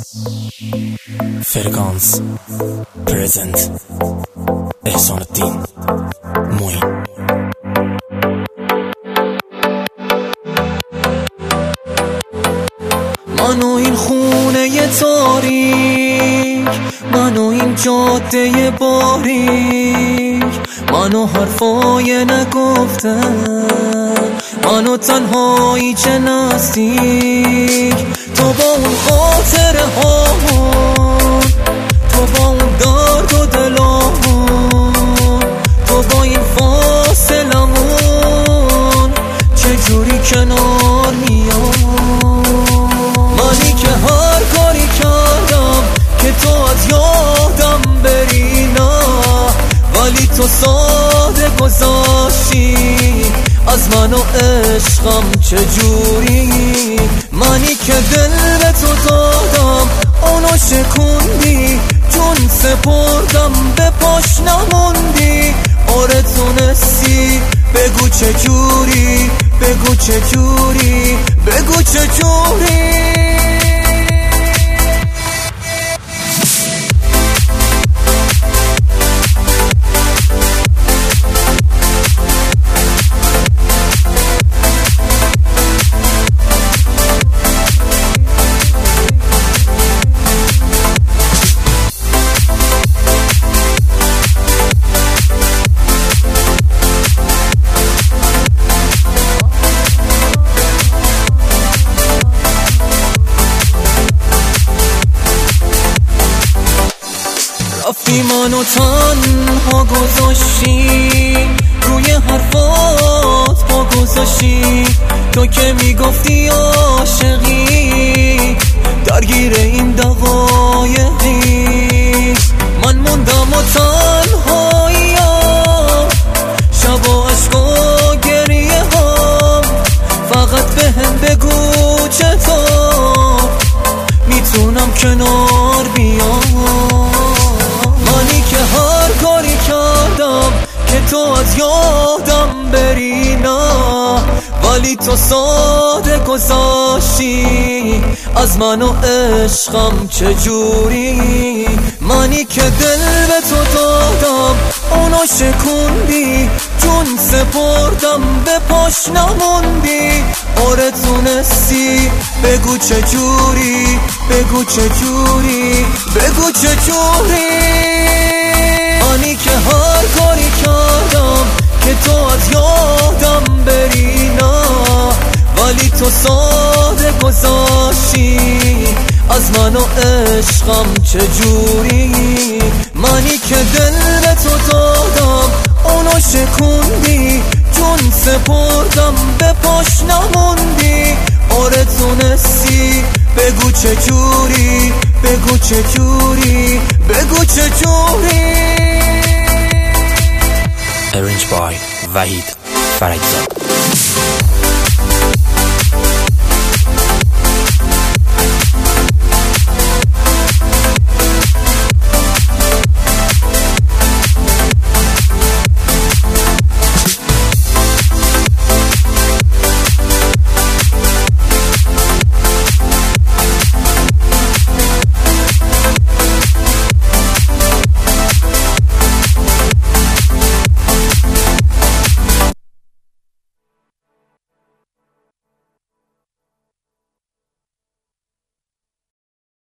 فرگانس پرزنت احسان الدین موین. منو این خونه تاریک، منو این جاده باریک، منو حرفای نگفتن، منو تنهایی چه نزدیک، تو با اون خاطره هامون، تو با اون درد و دلامون، تو با این فاصلمون چجوری کنار میام. منی که هر کاری کردم که تو از یادم بری، نه ولی تو ساده گذاشتی از من و عشقم چجوری. منی که دل به تو دادم اونو شکوندی، جون سپردم به پاش نموندی. آره تونستی، بگو چجوری، بگو چجوری، بگو چجوری. رفتی منو تنها گذاشتی، روی حرفات پا گذاشتی، تو که میگفتی عاشقی درگیر این دقایقی. من موندم و تنهاییم، شب و عشق و گریه هم، فقط بهم بگو چطور میتونم کنار بیام. منی که هر کاری کردم که تو از یادم بری، نه ولی تو ساده گذاشتی از من و عشقم چجوری. منی که دل به تو دادم اونو شکوندی، جون سپردم به پاش نموندی. آره تونستی، بگو چجوری، بگو چجوری، بگو چجوری. منی که هر کاری کردم که تو از یادم بری، نه ولی تو ساده گذاشتی از من و عشقم چجوری. منی که دل به تو دادم اونو شکوندی، جون سپردم به پاش نموندی. آره تونستی، بگو چجوری، بگو چجوری، بگو چجوری. Arranged by وحید فرجزاد.